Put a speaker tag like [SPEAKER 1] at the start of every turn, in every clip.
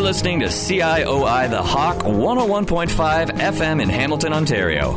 [SPEAKER 1] listening to CIOI The Hawk 101.5 FM in Hamilton, Ontario.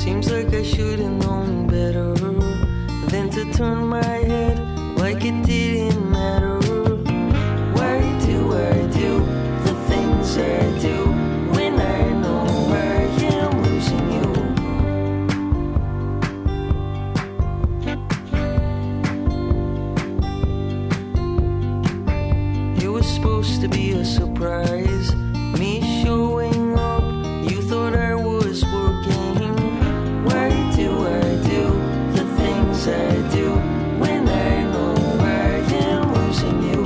[SPEAKER 2] Seems like I should have known better than to turn my head like it didn't matter. Why do I do the things I do when I know I am losing you? It was supposed to be a surprise, me showing up. You thought I was working. Why do I do the things I do when I know I am losing you?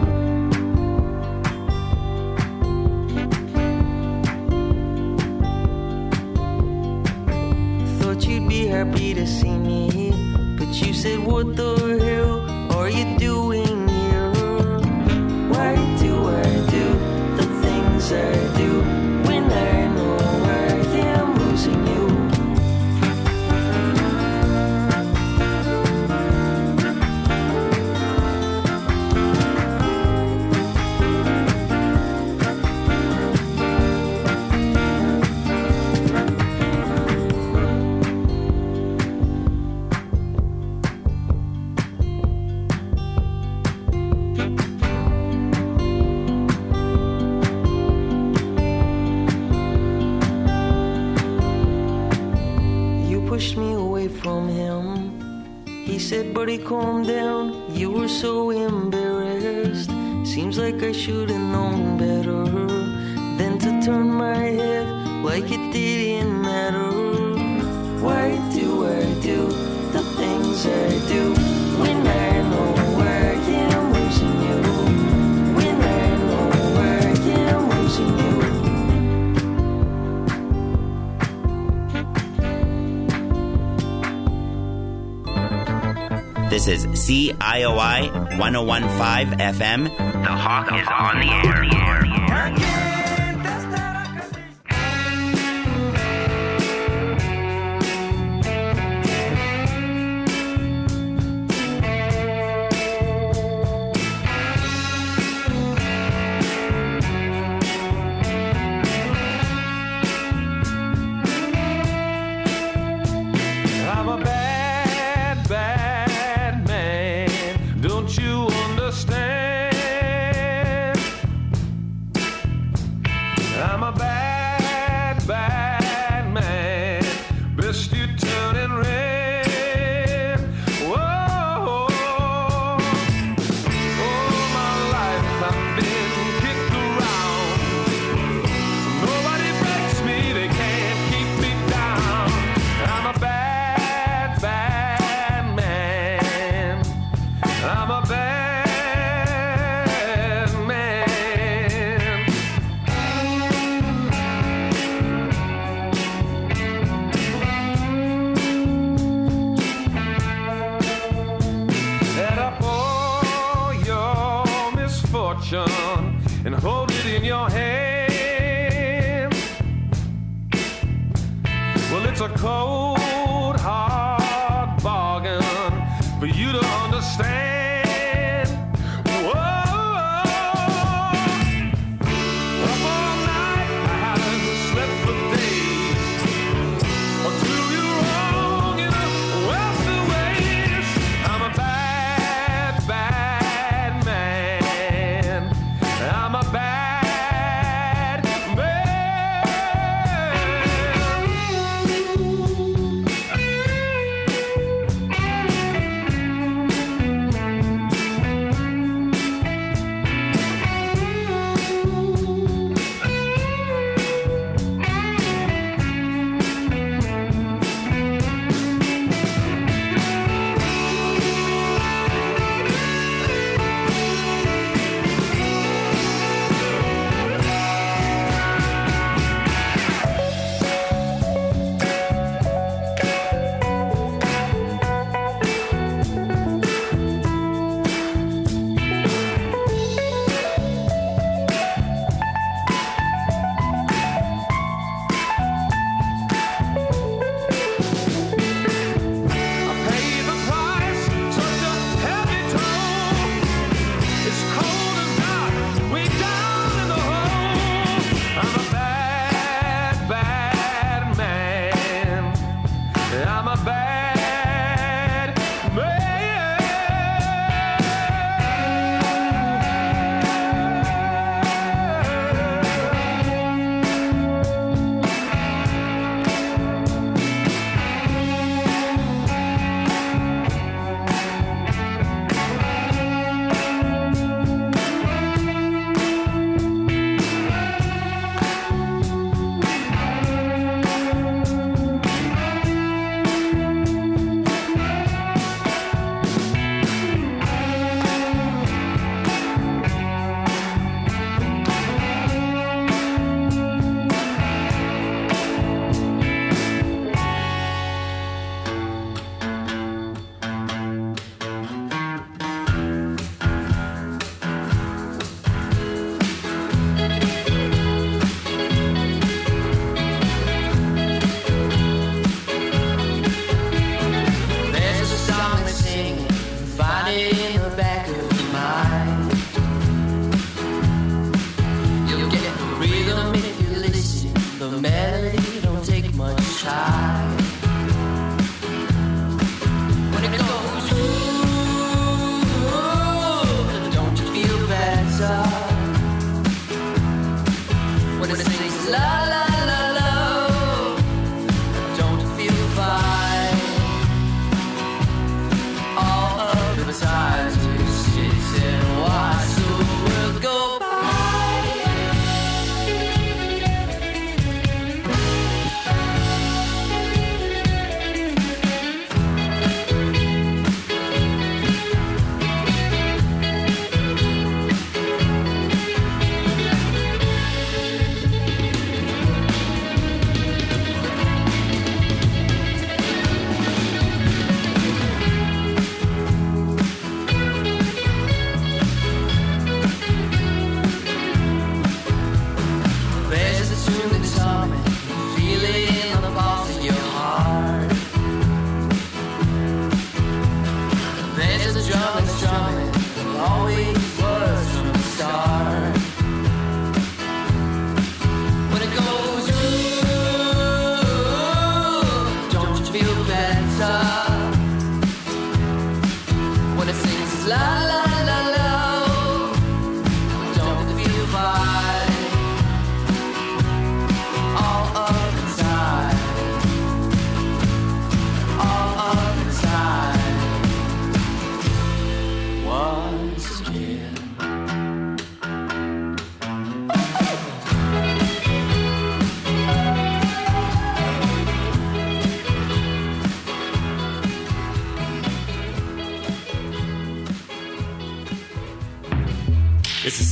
[SPEAKER 2] Thought you'd be happy to see me, but you said, what the hell are you doing here? Why do I do the things I do when I know I am losing you? Pushed me away from him. He said, buddy, calm down. You were so embarrassed. Seems like I should have known better than to turn my head like it didn't matter. Why do I do the things I do when I know I am losing you? When I know I am losing you?
[SPEAKER 3] This is CIOI 101.5 FM. The Hawk is on the air.
[SPEAKER 4] I'm a bad, bad man. Don't you understand? I'm a bad, bad man. Best you turn and red. Whoa, all my life I've been kicked around. Nobody breaks me, they can't keep me down. I'm a bad, bad man. I'm a bad man. Add up all your misfortune and hold it in your hand. Well, it's a cold, hard bargain for you to understand. Whoa, up all night, I haven't slept for days. Or do you wrong in a wealthy ways. I'm a bad, bad man. I'm a bad man.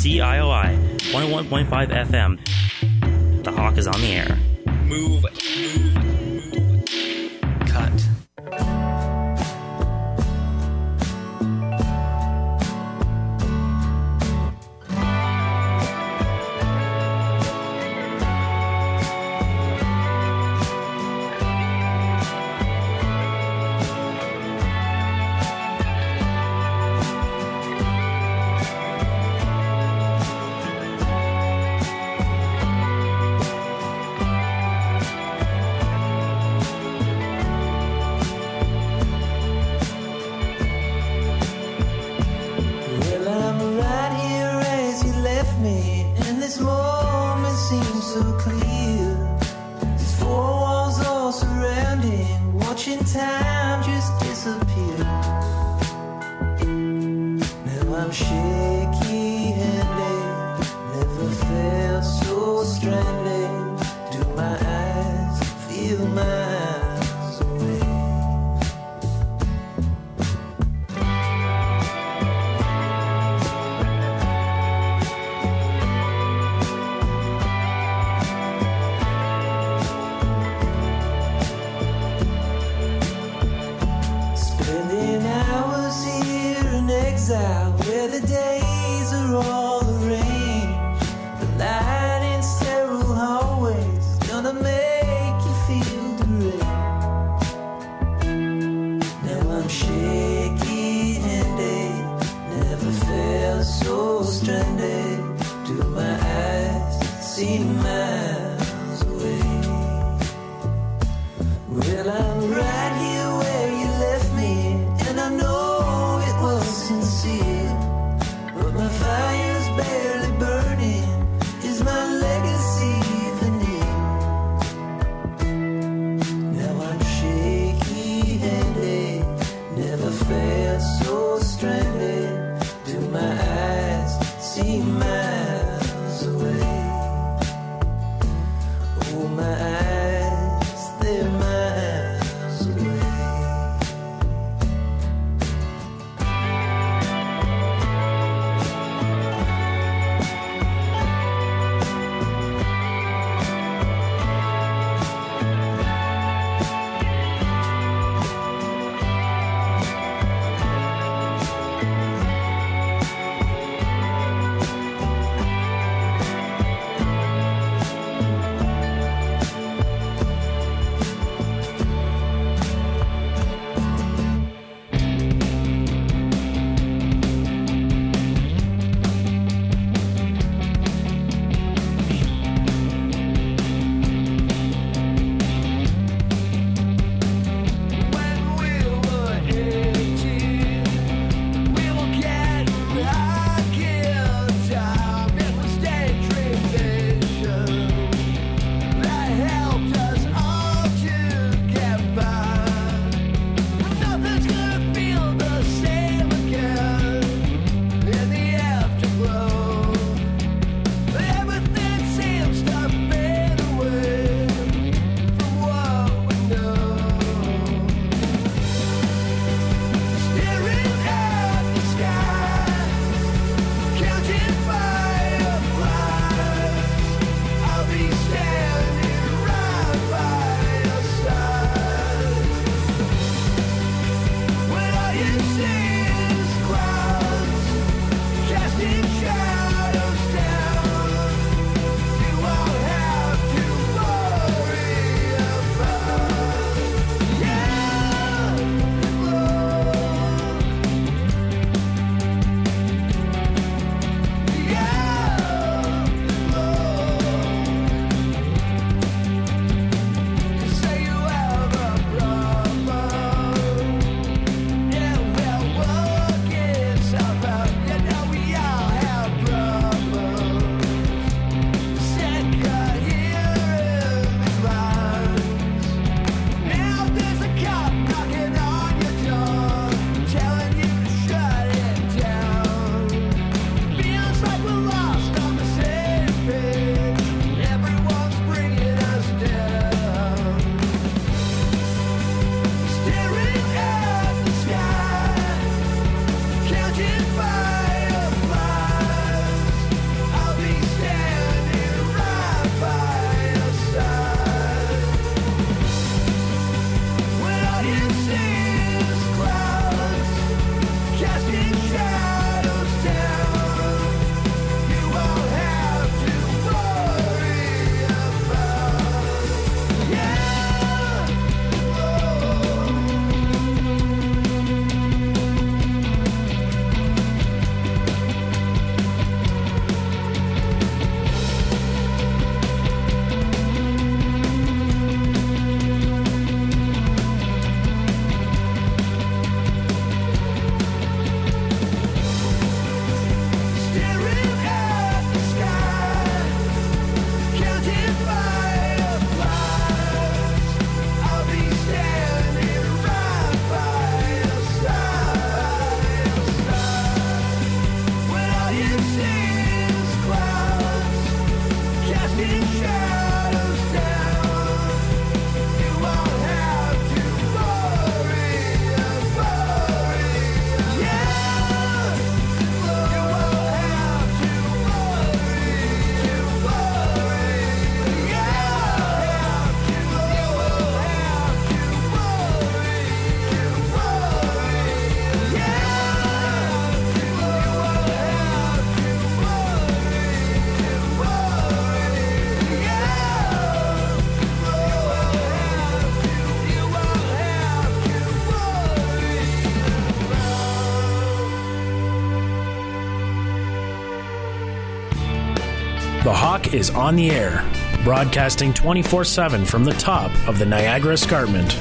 [SPEAKER 3] CIOI 101.5 FM. The Hawk is on the air.
[SPEAKER 1] Move. Cut.
[SPEAKER 5] Gonna make you feel the The Hawk is on the air, broadcasting 24/7 from the top of the Niagara Escarpment.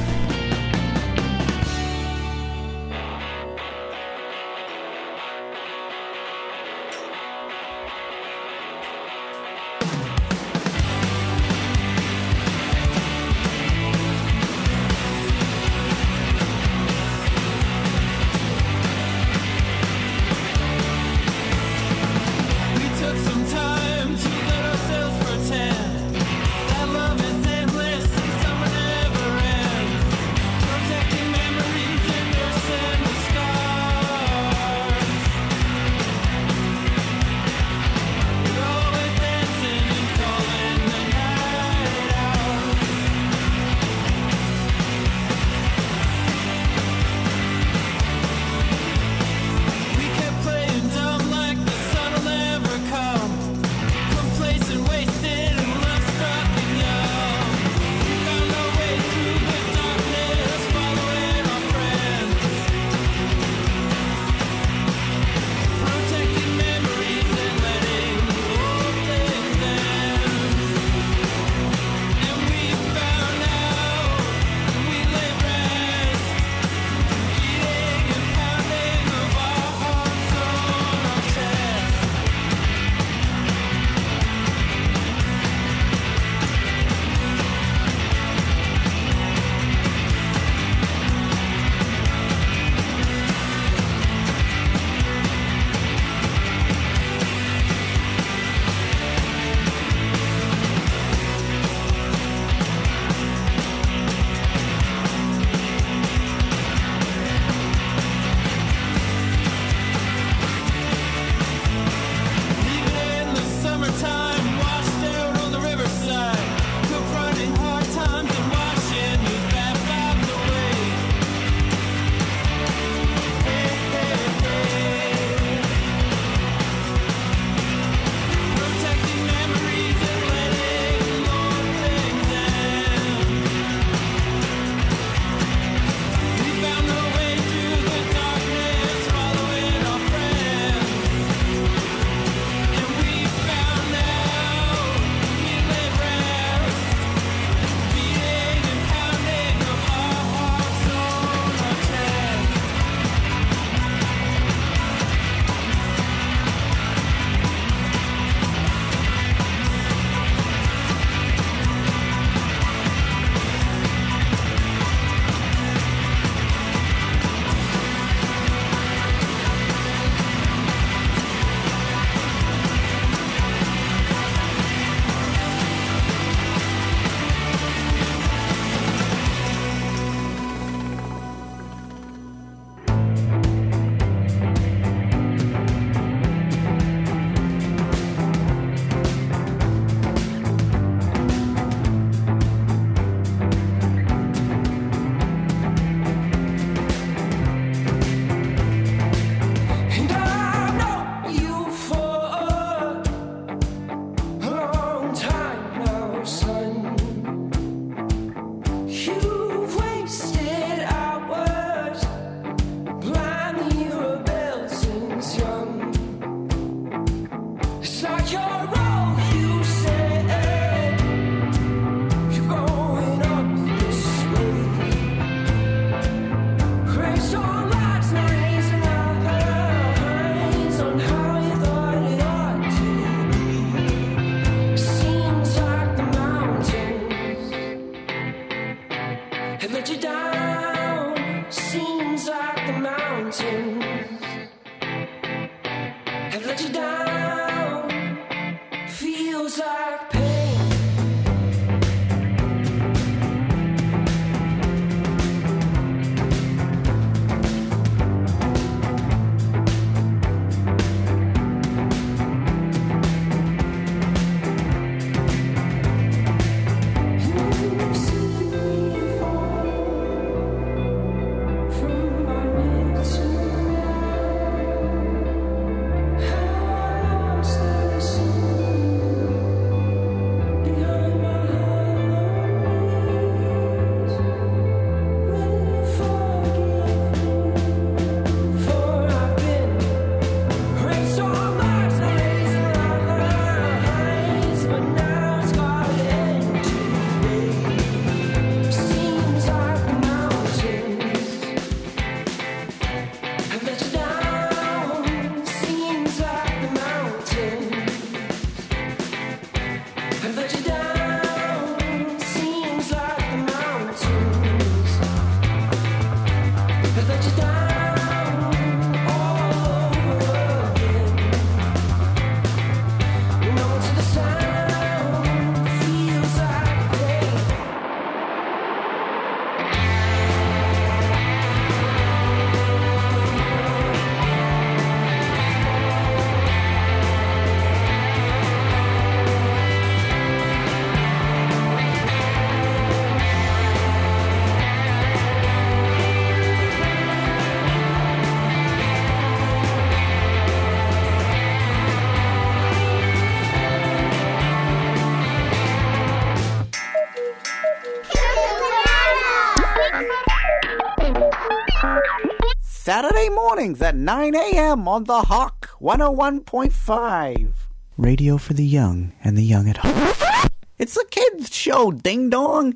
[SPEAKER 6] Saturday mornings at 9 a.m. on The Hawk 101.5. Radio for the young and the young at heart. It's a kids' show, ding dong.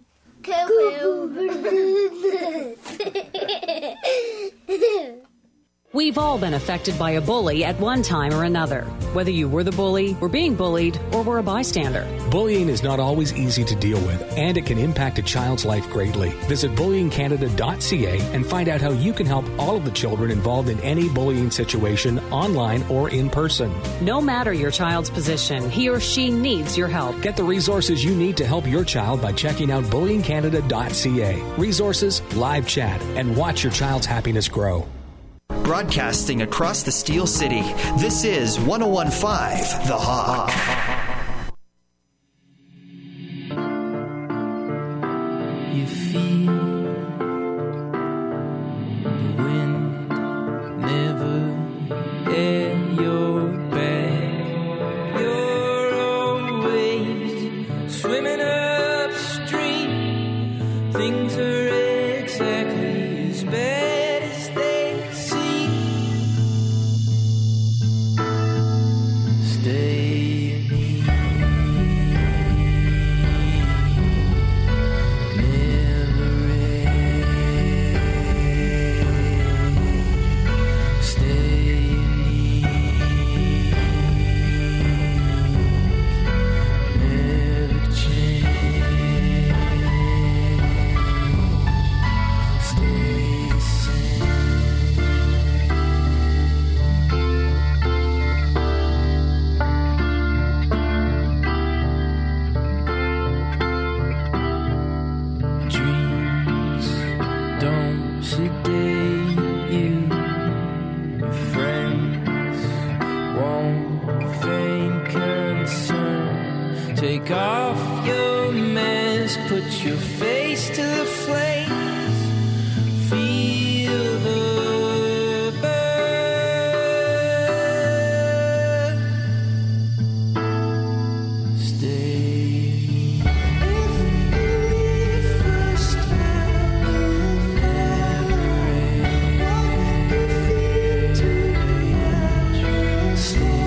[SPEAKER 7] We've all been affected by a bully at one time or another, whether you were the bully, were being bullied, or were a bystander.
[SPEAKER 8] Bullying is not always easy to deal with, and it can impact a child's life greatly. Visit bullyingcanada.ca and find out how you can help all of the children involved in any bullying situation, online or in person.
[SPEAKER 7] No matter your child's position, he or she needs your help.
[SPEAKER 8] Get the resources you need to help your child by checking out bullyingcanada.ca. Resources, live chat, and watch your child's happiness grow.
[SPEAKER 9] Broadcasting across the Steel City, this is 101.5 The Hawk.
[SPEAKER 2] You feel the wind never at your back. You're always swimming upstream. Things are exactly as bad as they seem. Stay near. Take off your mask, put your face to the flames, feel the burn, stay. First time, never end, stay.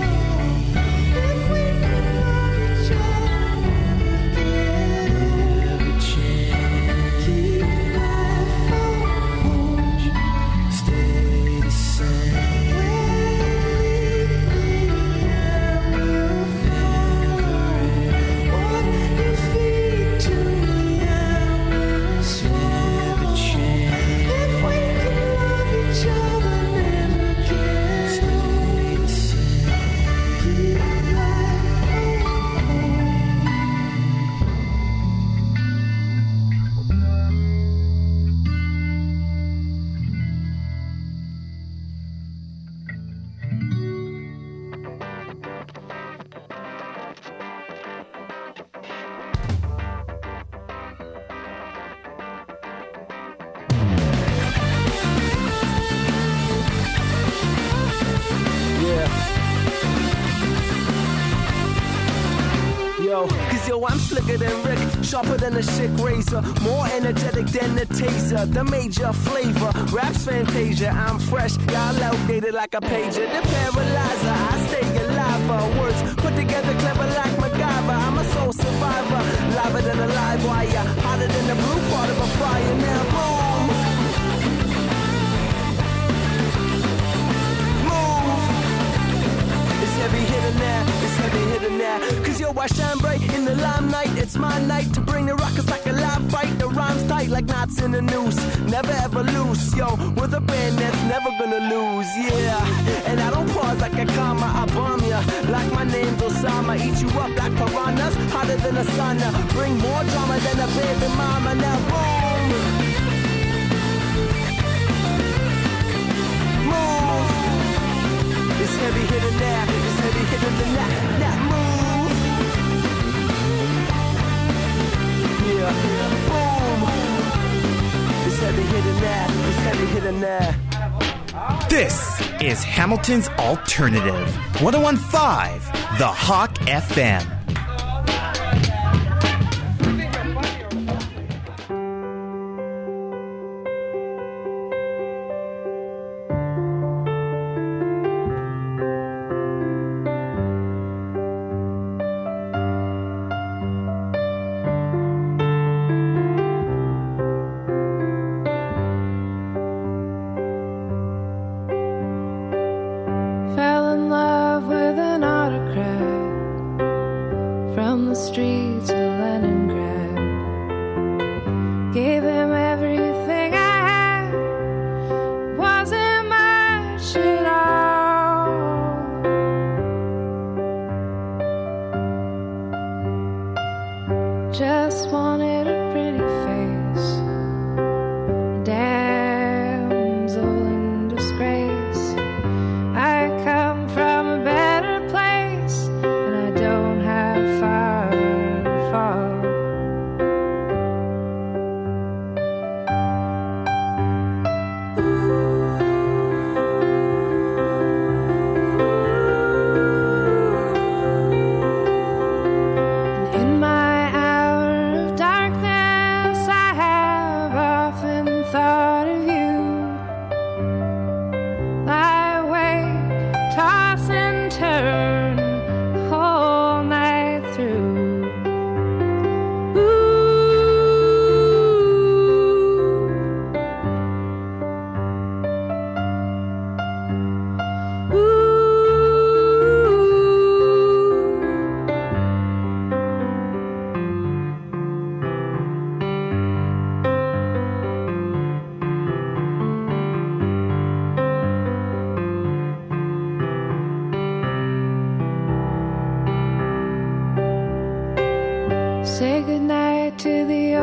[SPEAKER 10] Cause I'm slicker than Rick, sharper than a sick razor, more energetic than the taser, the major flavor, rap's Fantasia, I'm fresh, y'all outdated like a pager, the paralyzer, I stay alive, words put together clever like MacGyver, I'm a soul survivor, liver than a live wire, hotter than the blue part of a fire, now boom, move, it's heavy hitter now, it's heavy hitter now, cause yo, I shine bright in the limelight, it's my night to bring the rockets like a live fight, the rhymes tight like knots in a noose, never ever loose, yo, with a band that's never gonna lose, yeah, and I don't pause like a comma, I bomb ya, like my name's Osama, eat you up like piranhas, hotter than a sauna, bring more drama than a baby mama, now boom, move, it's heavy hitter now, it's heavy hitter than that move, yeah, boom, it's heavy hitter now, it's heavy hitter now.
[SPEAKER 9] This is Hamilton's Alternative, 101.5 The Hawk FM.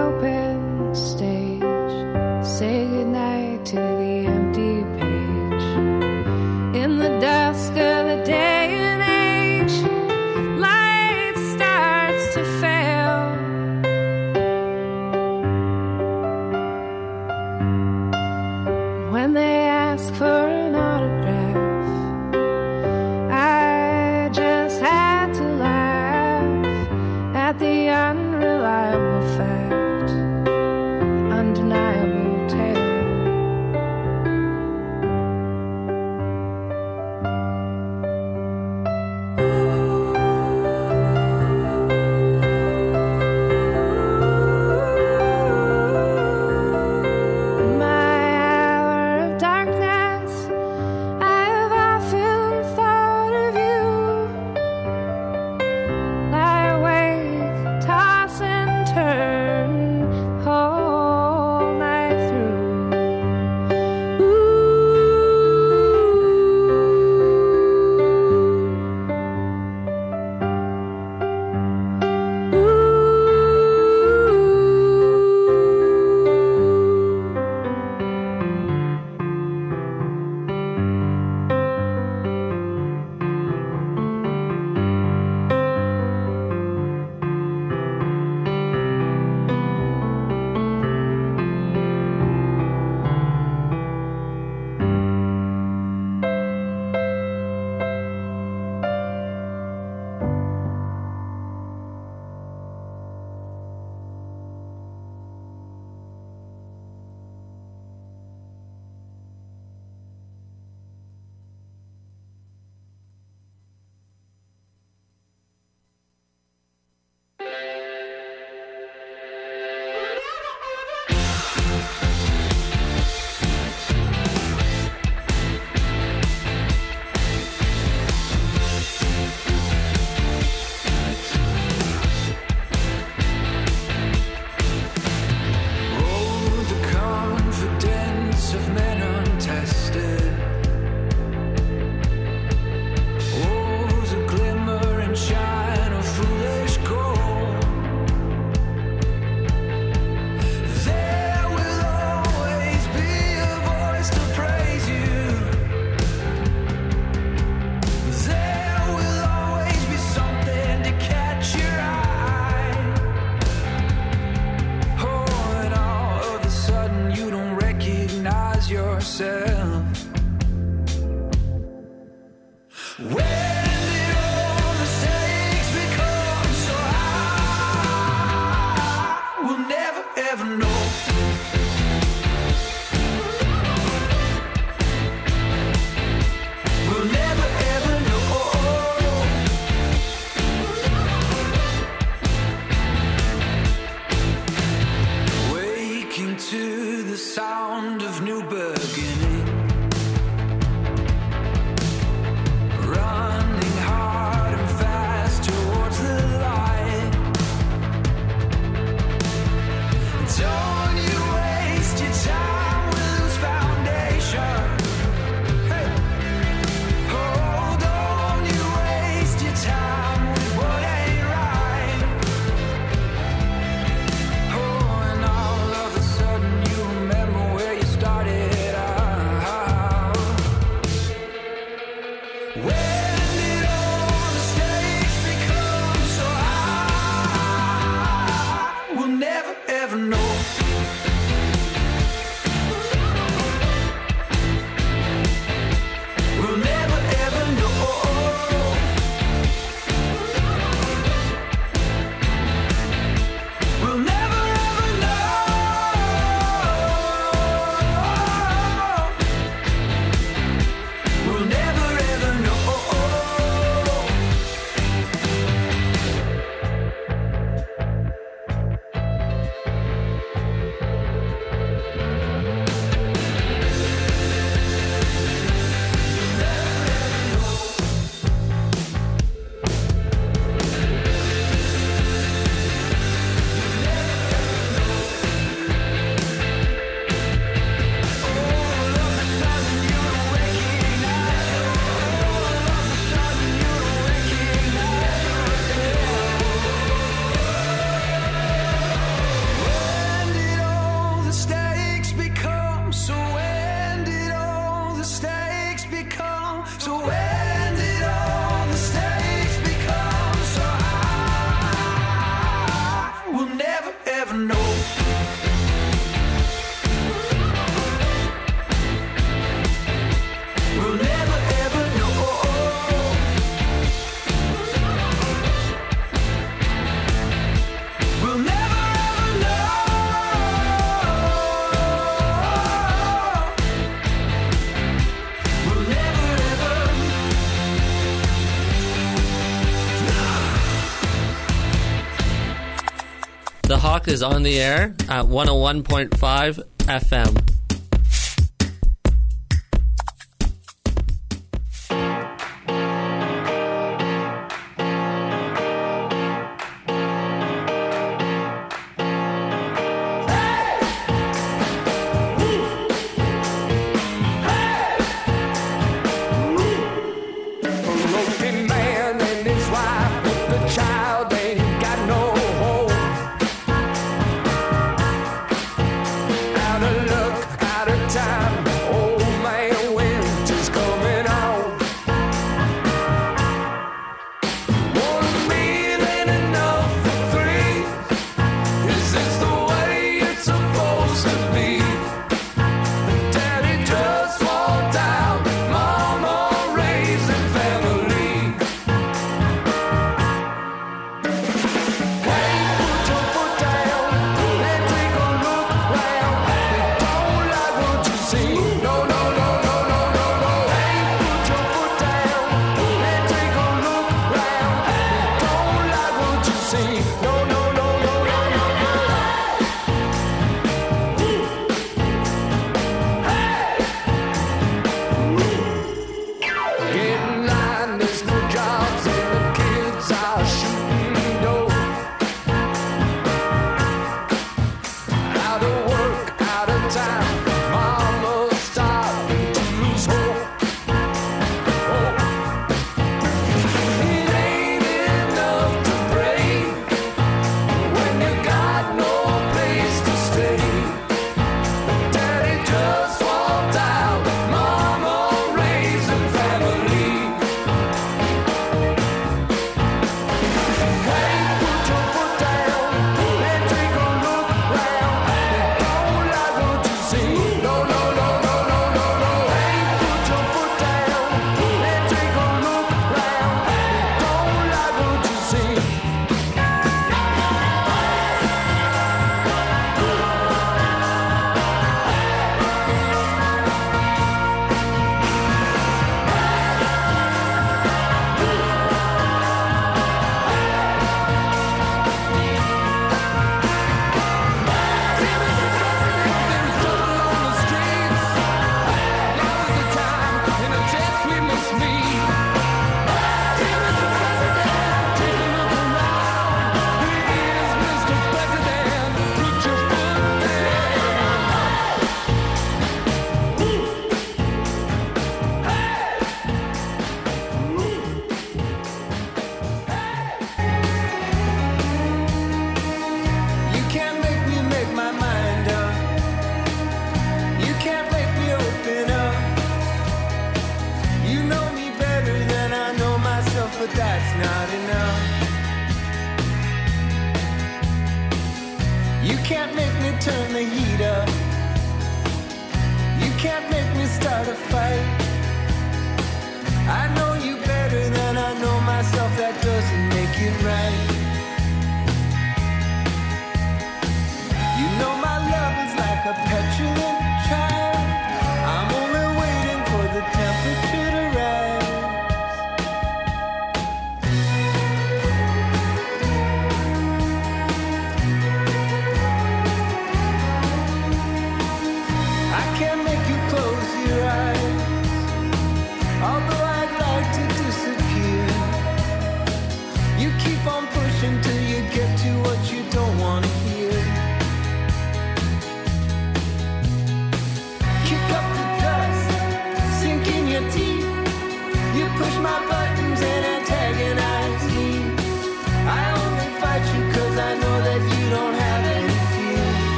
[SPEAKER 11] open stage. Say goodnight to the empty page. In the dusk of the day and age, light starts to fail. When they ask for an autograph, I just had to laugh at the unreliable fact, undeniable tale. In my hour of darkness, I have often thought of you. Lie awake, toss and turn whole night through. Oh, the confidence of men untested. Oh, the glimmer and shine of foolish gold. There will always be a voice to praise you. There will always be something to catch your eye. Oh, and all of a sudden you don't recognize yourself. When did all mistakes become so high? We'll never ever know. We'll never ever know. Waking to the sound of new beginning. Running hard and fast towards the light. Don't you waste your time with loose foundation. Hey. Oh, don't you waste your time with what ain't right. Oh, and all of a sudden you remember where you started out.
[SPEAKER 12] Hawk is on the air at 101.5 FM.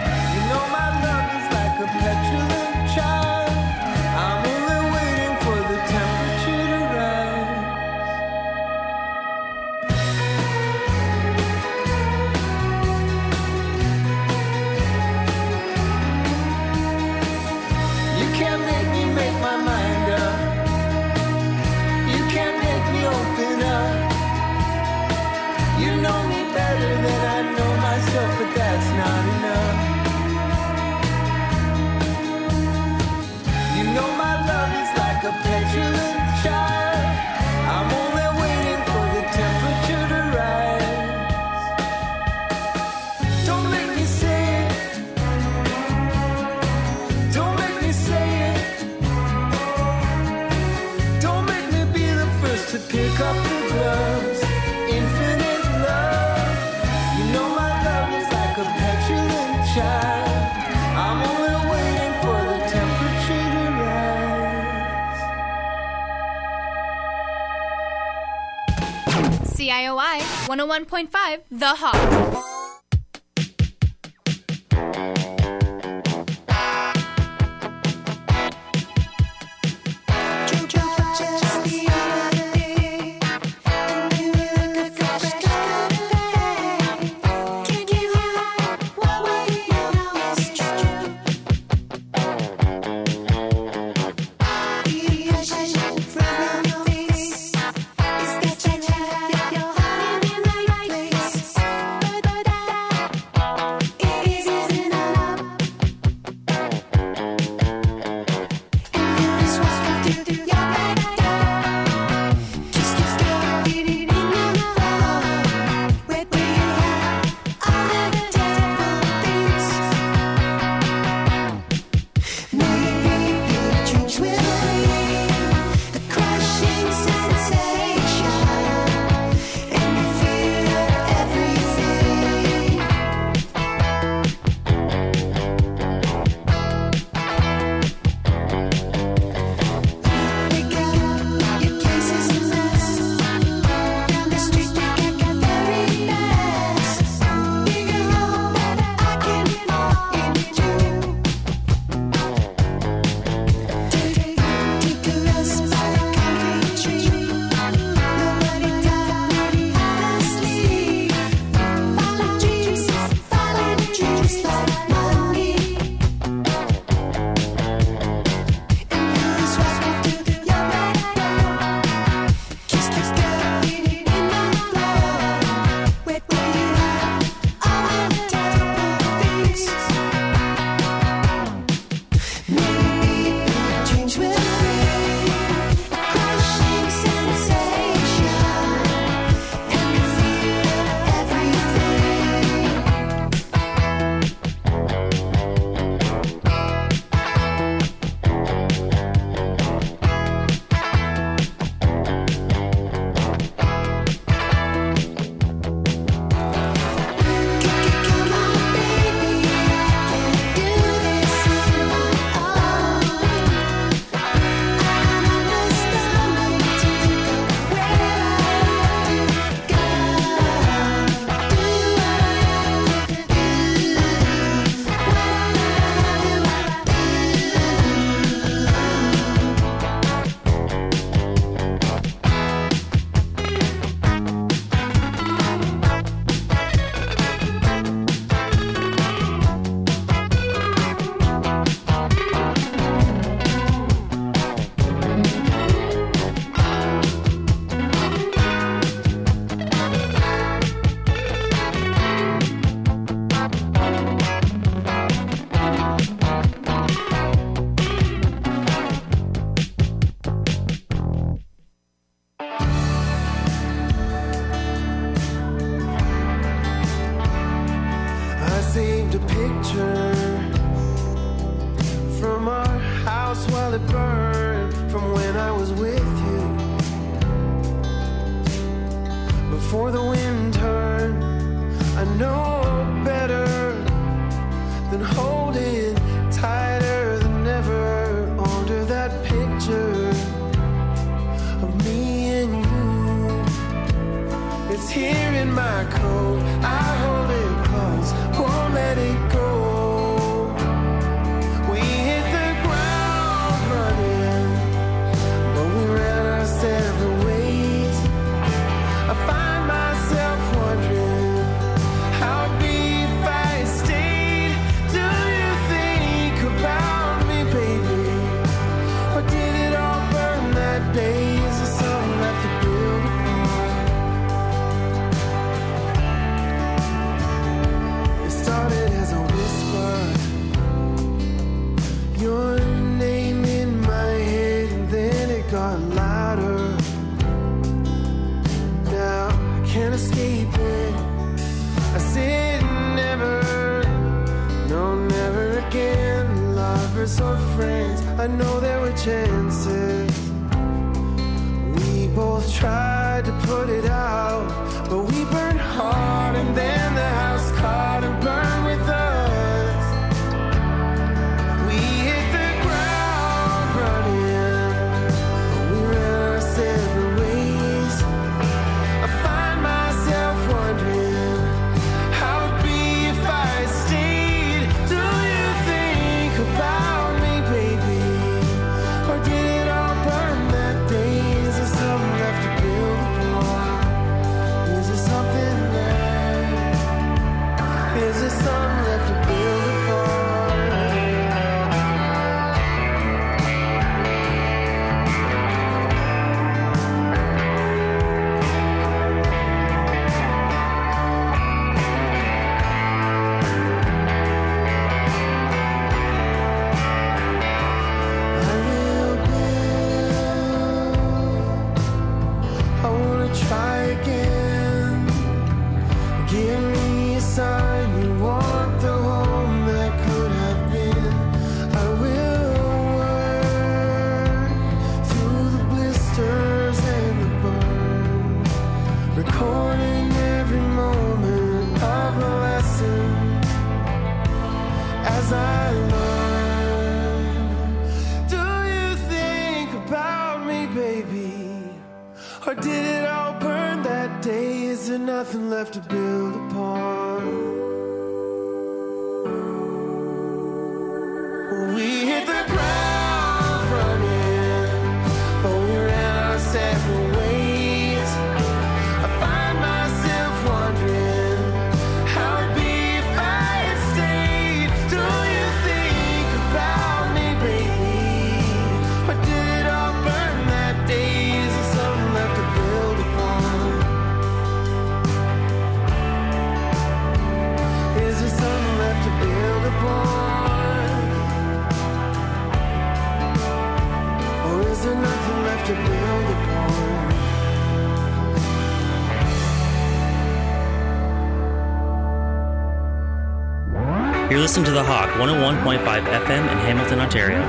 [SPEAKER 10] For
[SPEAKER 2] sunshine. I'm only waiting for the temperature to rise.
[SPEAKER 13] CIOI 101.5 The Hawk.
[SPEAKER 2] saved a picture from our house while it burned, from when I was with you. Before the wind turned, I know better than holding tighter than ever onto that picture of me and you. It's here in my coat, I hold it close, won't let it go. We hit the ground running, but we ran our separate ways. I find myself wondering how it'd be if I stayed. Do you think about me, baby? Or did it all burn that day? Is there something left to build upon? It started as a whisper, your name in my head, and then it got louder. Now I can't escape it. I said never, no, never again. Lovers or friends, I know there were chances. We both tried to put it out, but we burned hard, and then the house caught and burned with us.
[SPEAKER 14] left to build upon. We hit the ground running, but we ran our separate ways. I find myself wondering how it'd be if I had stayed. Do you think about me, baby? Or did it all burn that day? Is there something left to build upon? Is there something left to build upon? Or is there nothing left to build upon?
[SPEAKER 15] You're listening to The Hawk, 101.5 FM in Hamilton, Ontario.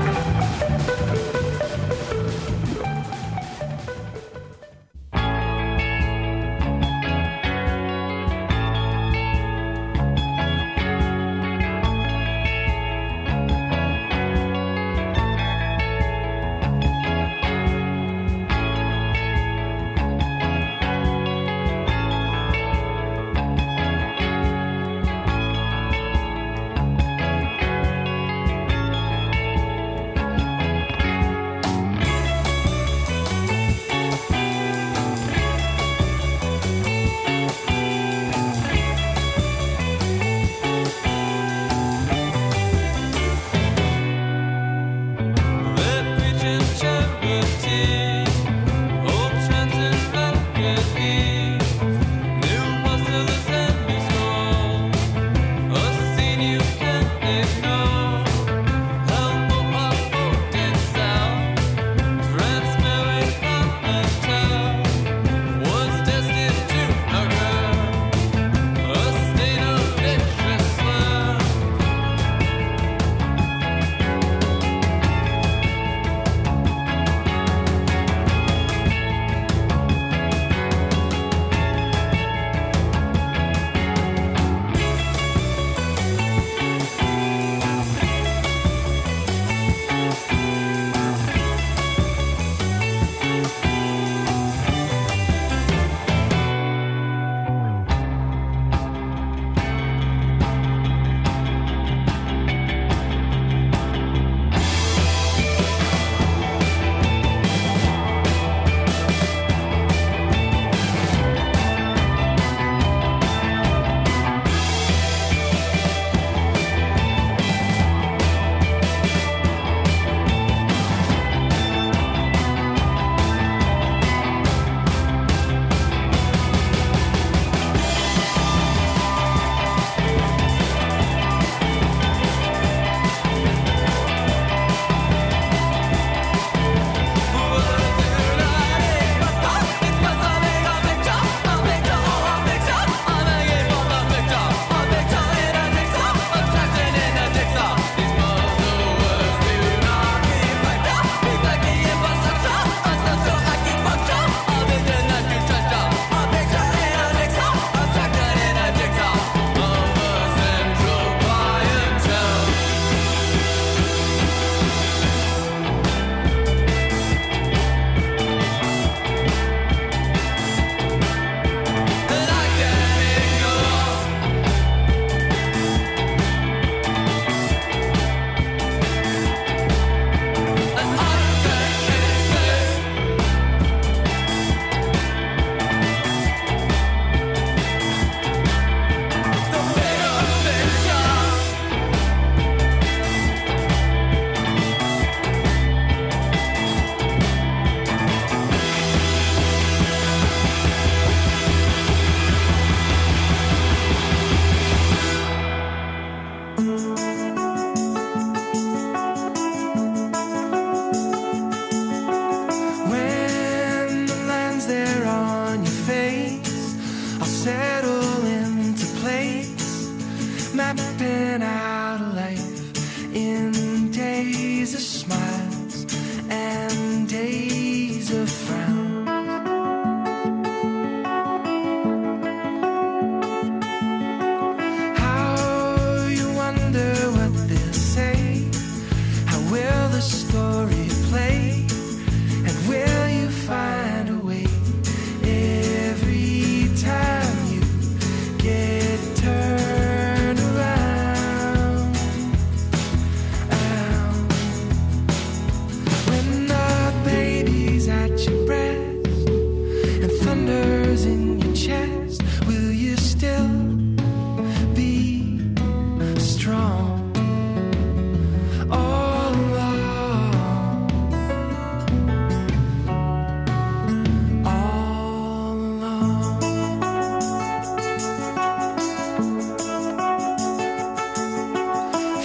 [SPEAKER 14] How you wonder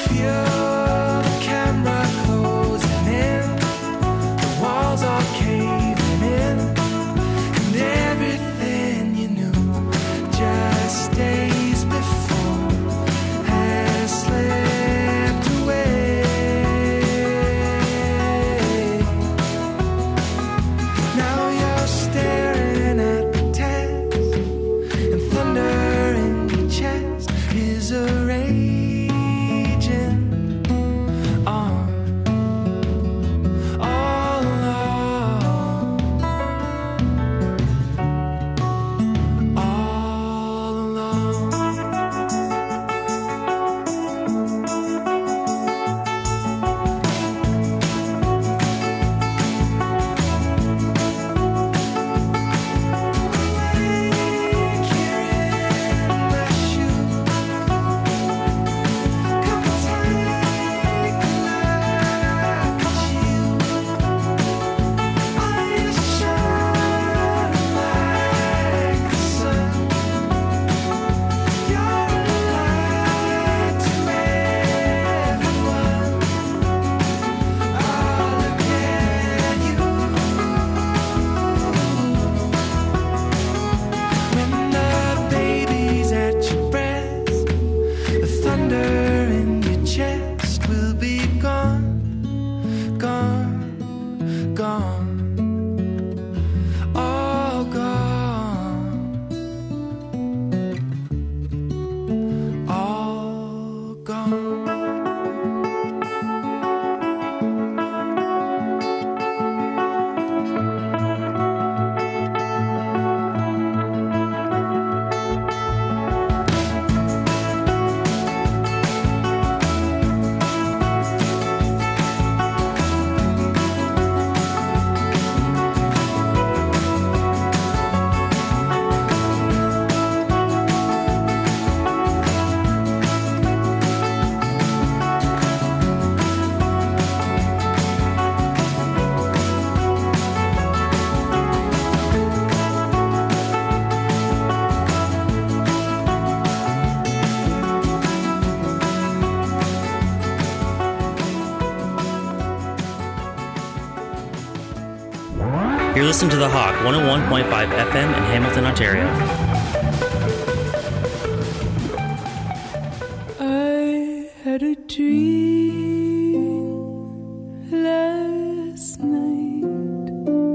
[SPEAKER 14] feel the camera closing in, the walls are caving in, and everything you knew just days before has slipped away. Now you're staring at the test, and thunder in your chest is a raging on all along, all along. When the baby's at your breast, the thunder in your chest will be gone, gone, gone, all gone, all gone.
[SPEAKER 15] You're listening to The Hawk, 101.5 FM in Hamilton, Ontario.
[SPEAKER 14] I had a dream last night,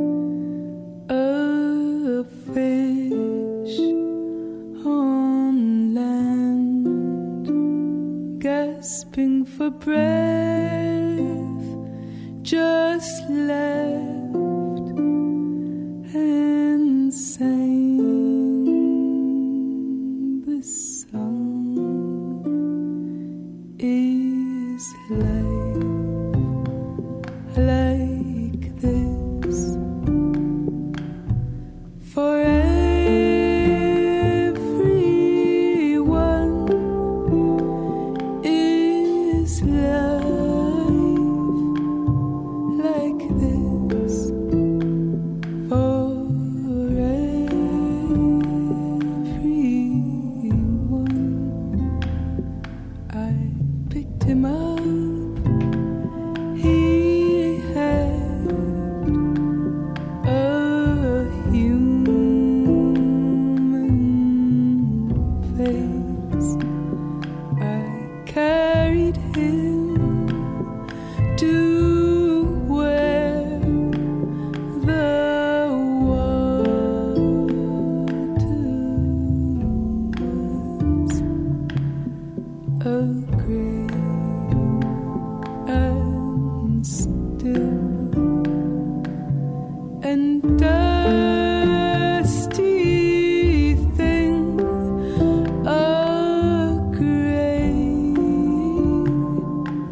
[SPEAKER 14] a fish on land, gasping for breath, just left and sang the song is like this for everyone is life like this for everyone. I picked him up, he had a human face. I carried him to where the water was a gray and still and dusty thing, a gray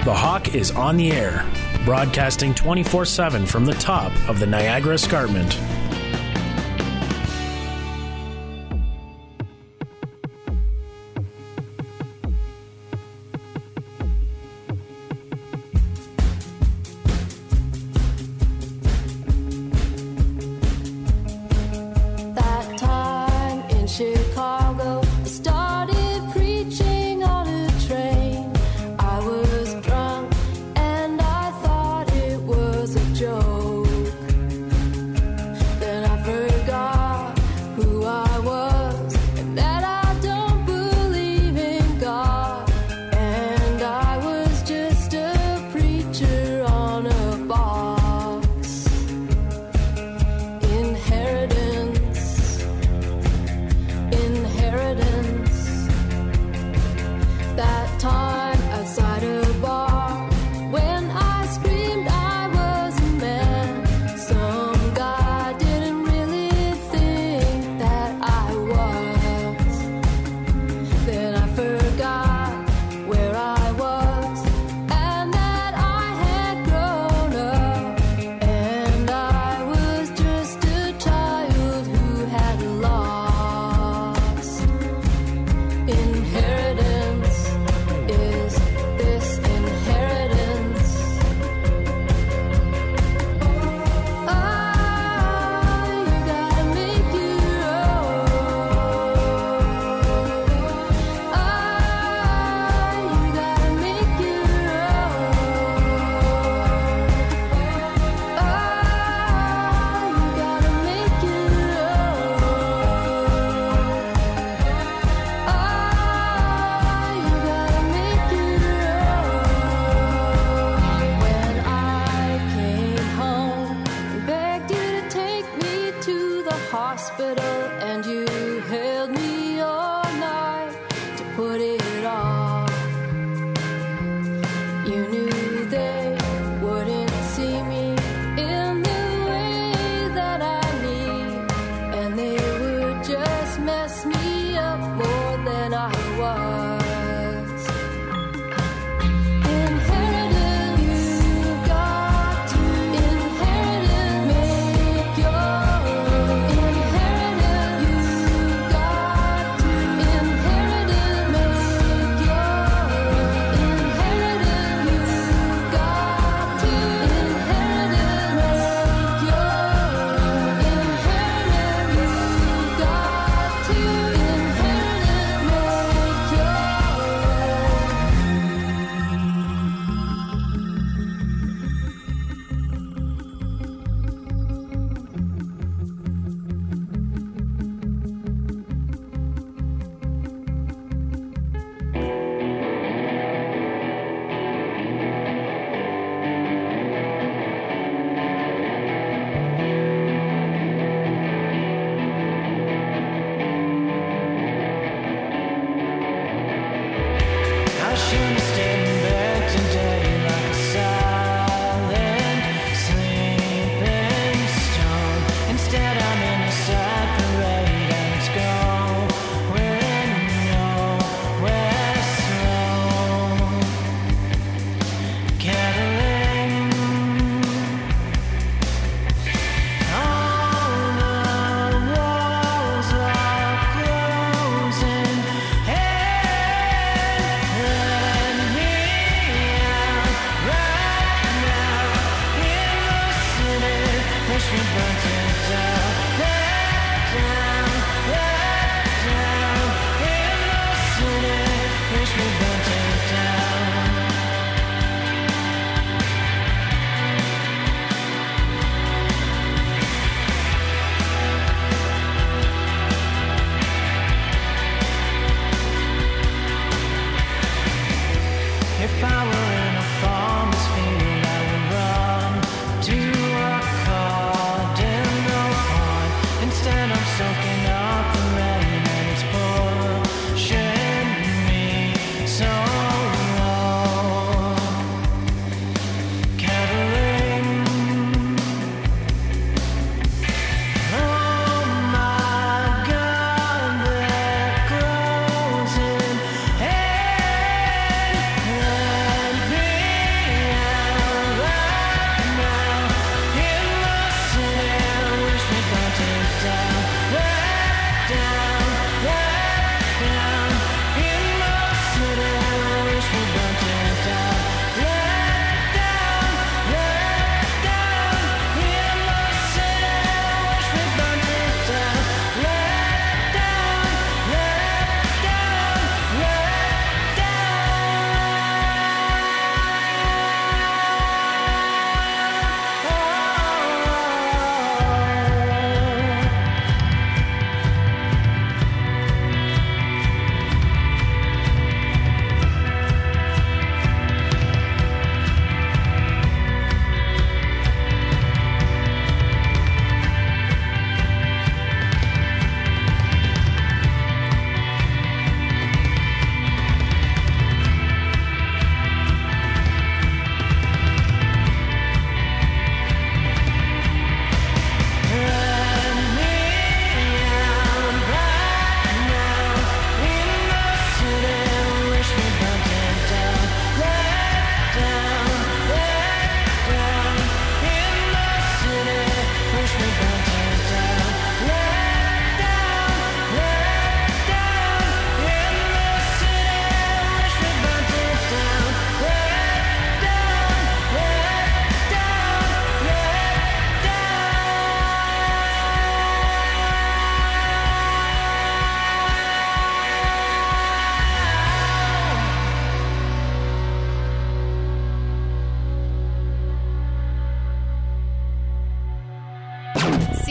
[SPEAKER 5] The Hawk is on the air, broadcasting 24/7 from the top of the Niagara Escarpment.
[SPEAKER 11] That time in Chicago, I started preaching on a train. I was drunk and I thought it was a joke. Then I forgot who I was and that I don't believe in God. And I was just a preacher on a box. Inheritance. That time outside a bar when I screamed I was a man. Some guy didn't really think that I was. Then I forgot where I was and that I had grown up. And I was just a child who had lost. Inheritance is this inheritance. You gotta make your own. You gotta make your own. You gotta make your When I came home and begged you to take me to the hospital, and you held me all night to put it off. You knew they wouldn't see me in the way that I need, and they would just mess me up more than I was. Inheritance, you've got to inherit it, make your inheritance.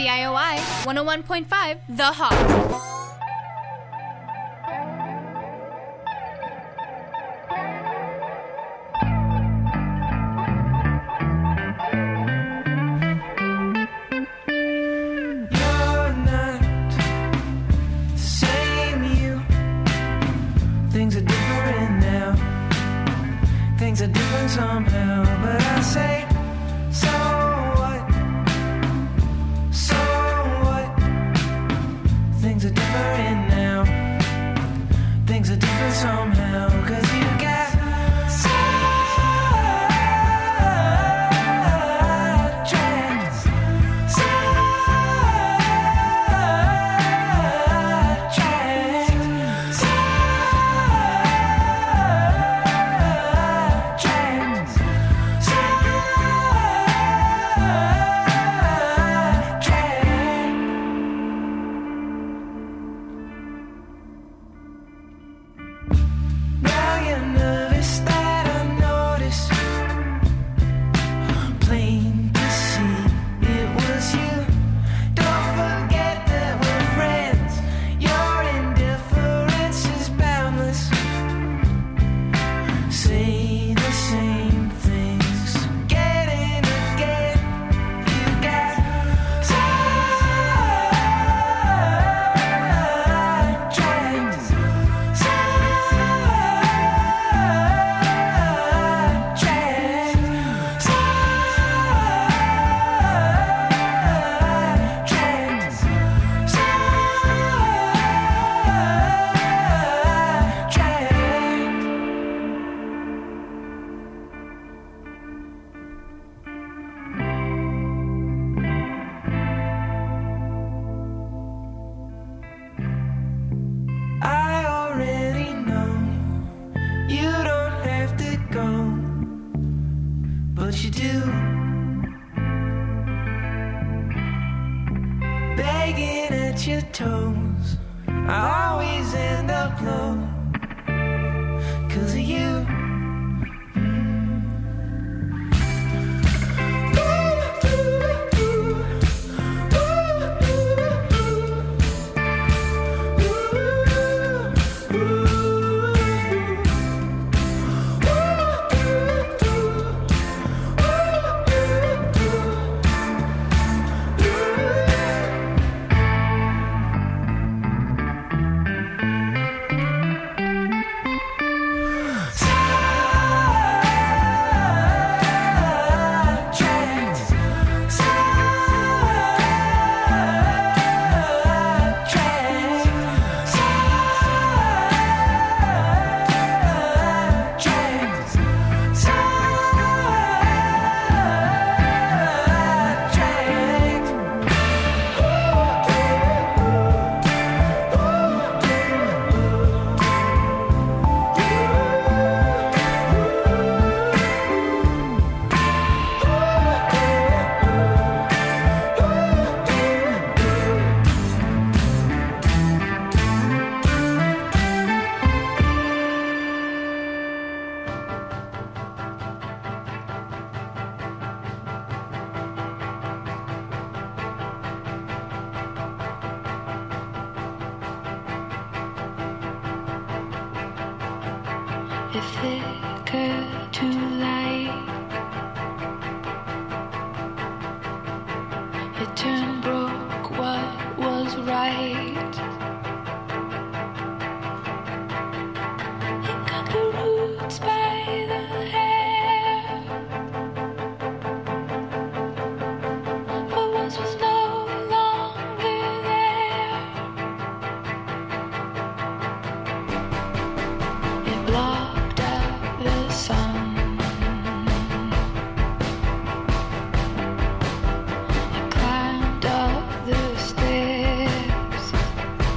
[SPEAKER 13] KIOI 101.5 The Hawk.
[SPEAKER 14] Things are different somehow, but I say, so what? So what? Things are different now. Things are different somehow, 'cause you got sidetracks, your toes. I always end up low 'cause of you.
[SPEAKER 11] If it occurred to light, it turned broke what was right. It got the roots by the hair. What was no longer there. It blocked out the sun. It climbed up the stairs.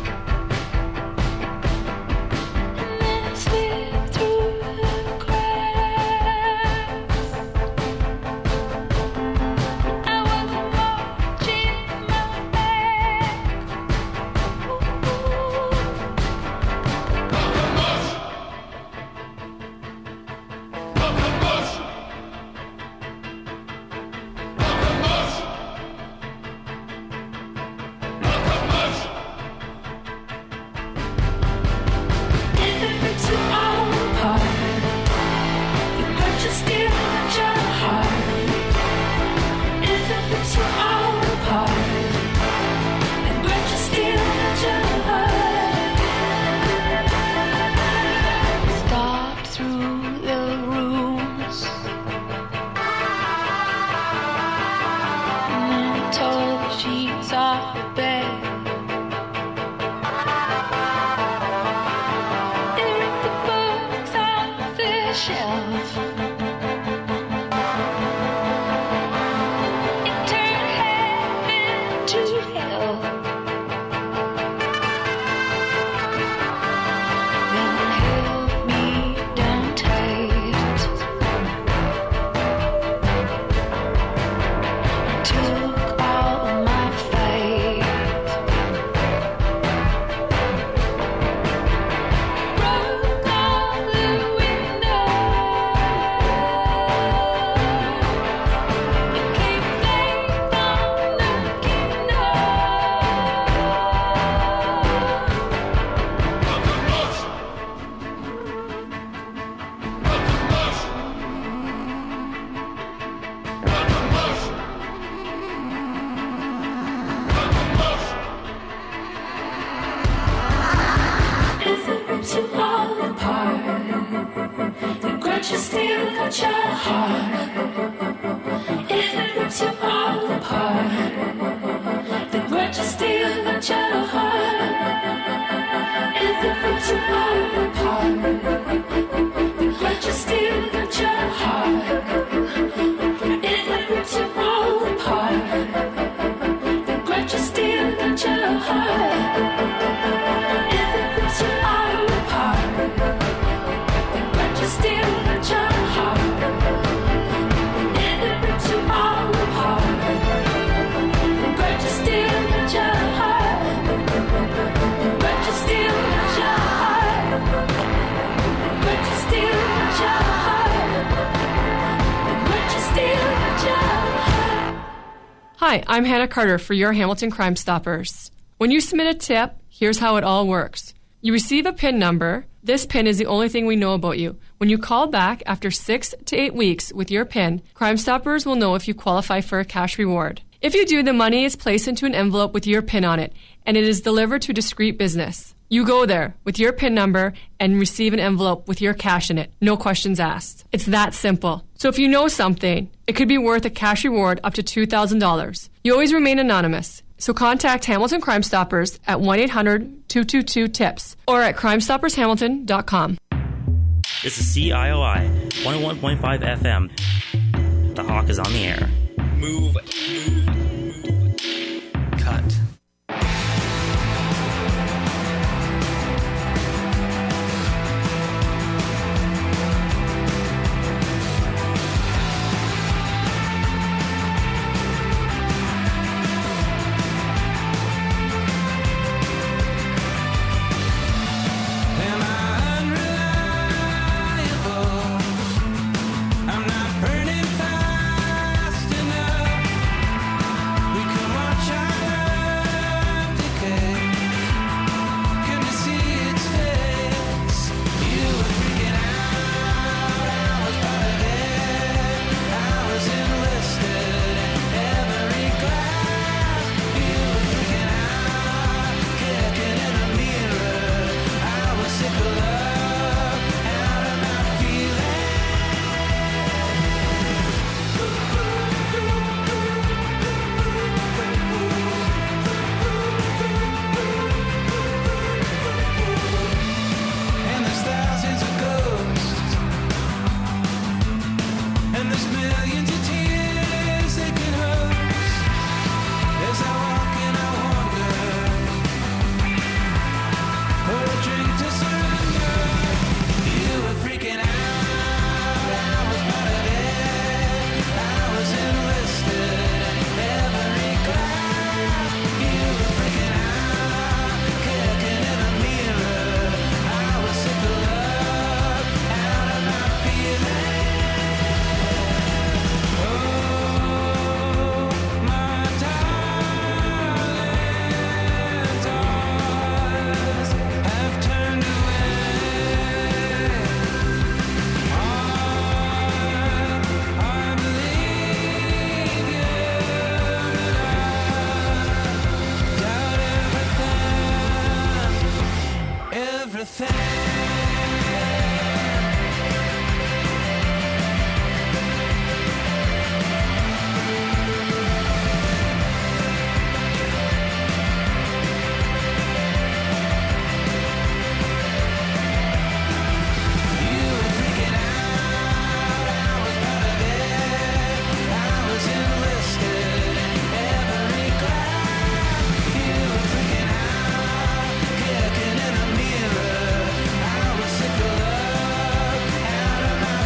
[SPEAKER 11] got your heart, if it rips you all apart, the grudge is still got your heart, if it rips you all apart, the grudge is still got your heart, if it rips you all apart, the grudge is still got your heart, if it rips you all apart, the grudge is still got your heart, if it rips you all apart, the grudge is still got your heart, the grudge is still got your heart, the grudge is still got your heart, the grudge is still got your heart.
[SPEAKER 16] Hi, I'm Hannah Carter for your Hamilton Crime Stoppers. When you submit a tip, here's how it all works. You receive a PIN number. This PIN is the only thing we know about you. When you call back after 6 to 8 weeks with your PIN, Crime Stoppers will know if you qualify for a cash reward. If you do, the money is placed into an envelope with your PIN on it, and it is delivered to discreet business. You go there with your PIN number and receive an envelope with your cash in it. No questions asked. It's that simple. So if you know something, it could be worth a cash reward up to $2,000. You always remain anonymous. So contact Hamilton Crime Stoppers at 1-800-222-TIPS or at crimestoppershamilton.com.
[SPEAKER 15] This is CIOI 101.5 FM. The Hawk is on the air.
[SPEAKER 1] Move. Cut.
[SPEAKER 4] Am I unreliable? I'm not burning fast enough. We can watch our love decay. Couldn't you see its face? You were freaking out. I was part of it. I was enlisted in every class. You were freaking out, kicking in the mirror. I was sick of love, out of my And there's thousands of ghosts, and there's millions of tears they can host. As I walk and I wander for a drink to surrender. You were freaking out. I was part of it. I was enlisted in every class. You were freaking out, kicking in the mirror. I was sick of love, out of my feelings. Oh, my darling's eyes have turned away. I believe you, but I doubt everything. You were freaking out. I was part of it. I was enlisted in every class. You were freaking out, kicking in the mirror. I was sick of love, out of my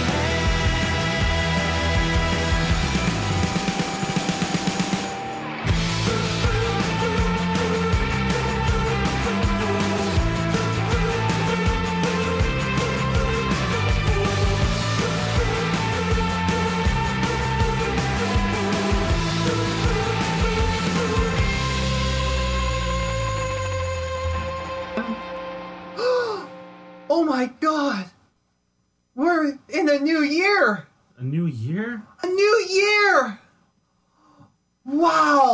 [SPEAKER 17] Oh my God! We're in a new year!
[SPEAKER 18] A new year?
[SPEAKER 17] A new year! Wow!